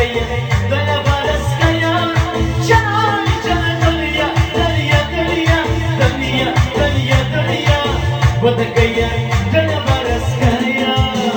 गया गला बरस गया चल चल दुनिया दुनिया दुनिया दुनिया दुनिया दुनिया बद गया गला बरस गया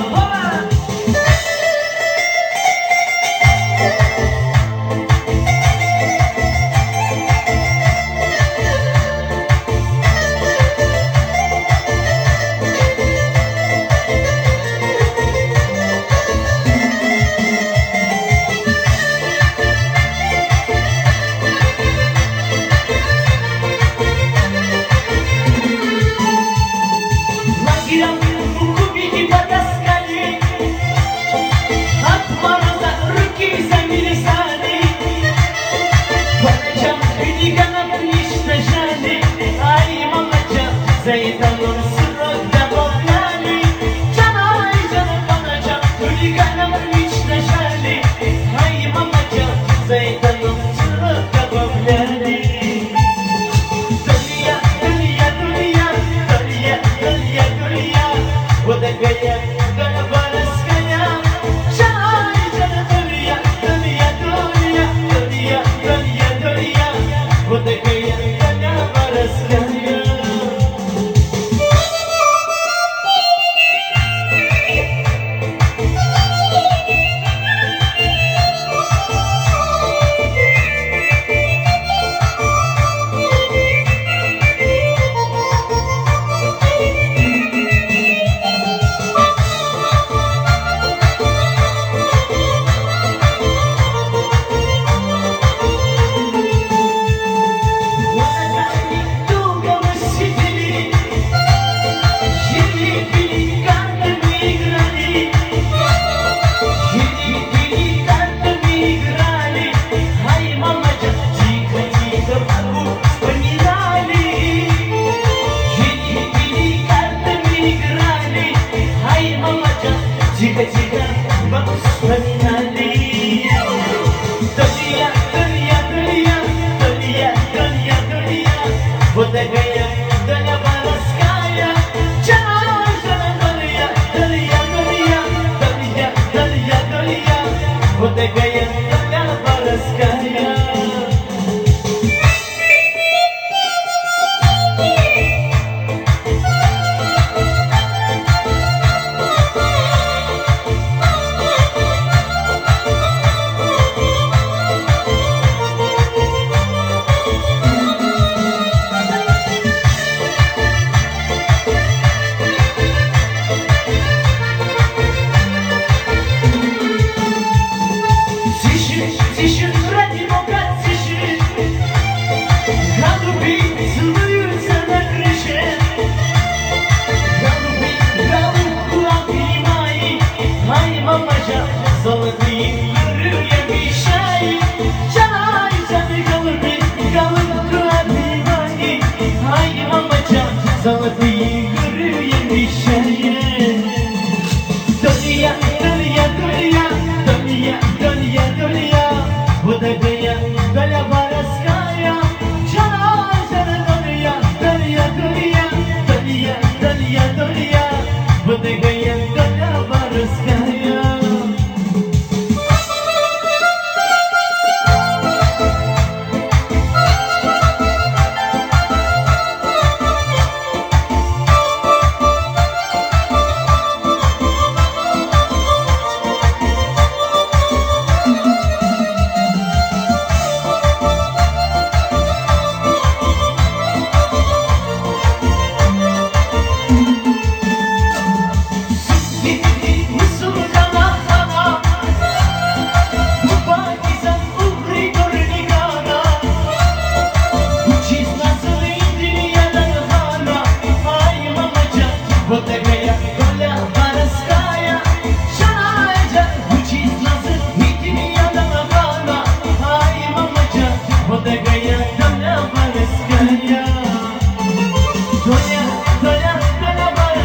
Zeytanım sırrı devamlani Canay canım bana can Hüliganım hiç neşeli Hay mamacan Zeytanım sırrı devamlani Dünya dünya dünya Dünya dünya dünya Bu da gaya gana baras gaya Canay canım dünya dünya dünya Dünya dünya dünya Bu da gaya gana baras gaya Тихо-тихо, воспоминали Дунья, дунья, дунья, дунья, дунья, дунья Вот такая дуня воровская Чай, дунья, дунья, дунья, дунья, дунья, дунья Вот такая дуня воровская Тишин, ради Бога, тишин Голуби целуются на крыше Голуби, голубку обнимай Ай, мамаша, золотые крылья мешай Чай, чай, голуби, голубку обнимай Ай, мамаша, золотые